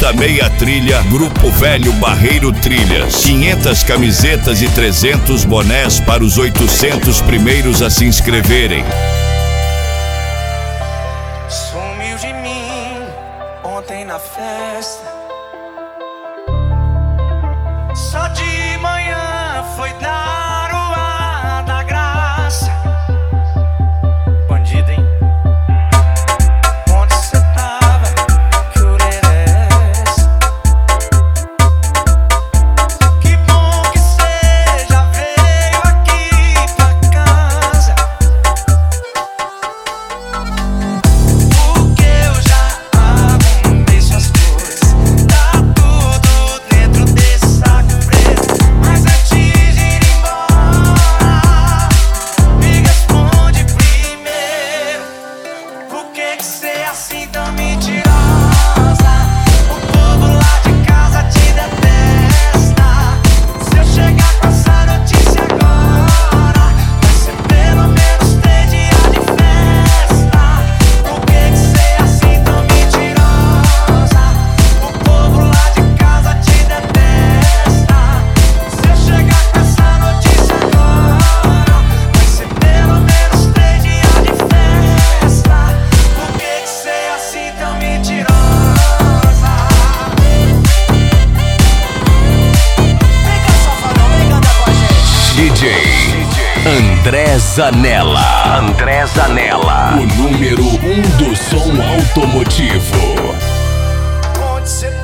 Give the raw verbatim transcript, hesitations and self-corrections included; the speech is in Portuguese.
da meia trilha, Grupo Velho Barreiro Trilhas. quinhentas camisetas e trezentos bonés para os oitocentos primeiros a se inscreverem. Sumiu de mim ontem na festa. Só de manhã foi dar o ar da graça. Bandido, hein? Onde cê tava? Que orelha é essa? Que bom que cê já veio aqui pra casa. Porque eu já arrumei suas coisas. Tá tudo dentro desse saco preto. Mas antes de ir embora, me responde primeiro. Por que que cê é assim tão mentirosa? O povo lá de casa te detesta. Se eu chegar com essa notícia agora, vai ser pelo menos três dias de festa. Por que que cê é assim tão mentirosa? O povo lá de casa te detesta. Se eu chegar com essa notícia agora, vai ser pelo menos três dias de festa. Por que que cê é assim tão mentirosa? Vem cá, safadão, vem cantar com a gente. D J André Zanella. André Zanella. O número um do som automotivo. Onde cê